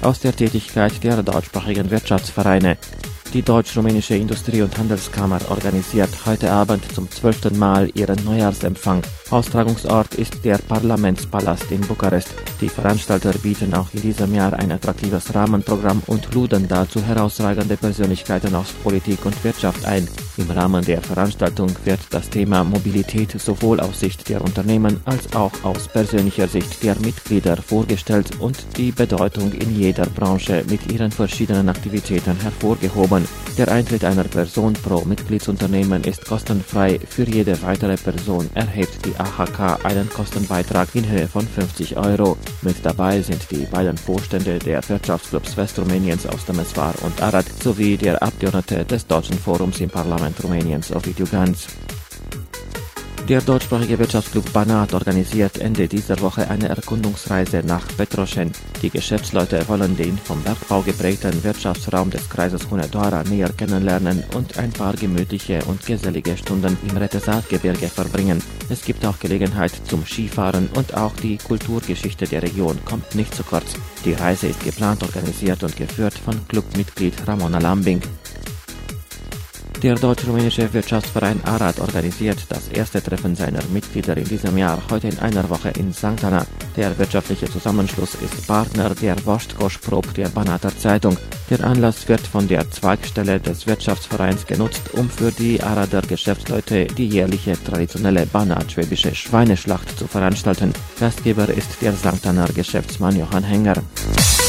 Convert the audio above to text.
aus der Tätigkeit der deutschsprachigen Wirtschaftsvereine. Die Deutsch-Rumänische Industrie- und Handelskammer organisiert heute Abend zum 12. Mal ihren Neujahrsempfang. Austragungsort ist der Parlamentspalast in Bukarest. Die Veranstalter bieten auch in diesem Jahr ein attraktives Rahmenprogramm und luden dazu herausragende Persönlichkeiten aus Politik und Wirtschaft ein. Im Rahmen der Veranstaltung wird das Thema Mobilität sowohl aus Sicht der Unternehmen als auch aus persönlicher Sicht der Mitglieder vorgestellt und die Bedeutung in jeder Branche mit ihren verschiedenen Aktivitäten hervorgehoben. Der Eintritt einer Person pro Mitgliedsunternehmen ist kostenfrei. Für jede weitere Person erhebt die AHK einen Kostenbeitrag in Höhe von 50 €. Mit dabei sind die beiden Vorstände der Wirtschaftsclubs Westrumäniens aus Temesvar und Arad sowie der Abgeordnete des Deutschen Forums im Parlament Rumäniens, Ovidiu Ganz. Der deutschsprachige Wirtschaftsclub Banat organisiert Ende dieser Woche eine Erkundungsreise nach Petroșeni. Die Geschäftsleute wollen den vom Bergbau geprägten Wirtschaftsraum des Kreises Hunedoara näher kennenlernen und ein paar gemütliche und gesellige Stunden im Retezat-Gebirge verbringen. Es gibt auch Gelegenheit zum Skifahren und auch die Kulturgeschichte der Region kommt nicht zu kurz. Die Reise ist geplant, organisiert und geführt von Clubmitglied Ramona Lambing. Der deutsch-rumänische Wirtschaftsverein Arad organisiert das erste Treffen seiner Mitglieder in diesem Jahr heute in einer Woche in Sankt Anna. Der wirtschaftliche Zusammenschluss ist Partner der Vostkoš-Prob der Banater Zeitung. Der Anlass wird von der Zweigstelle des Wirtschaftsvereins genutzt, um für die Arader Geschäftsleute die jährliche traditionelle banat-schwäbische Schweineschlacht zu veranstalten. Gastgeber ist der Sankt Anner Geschäftsmann Johann Henger.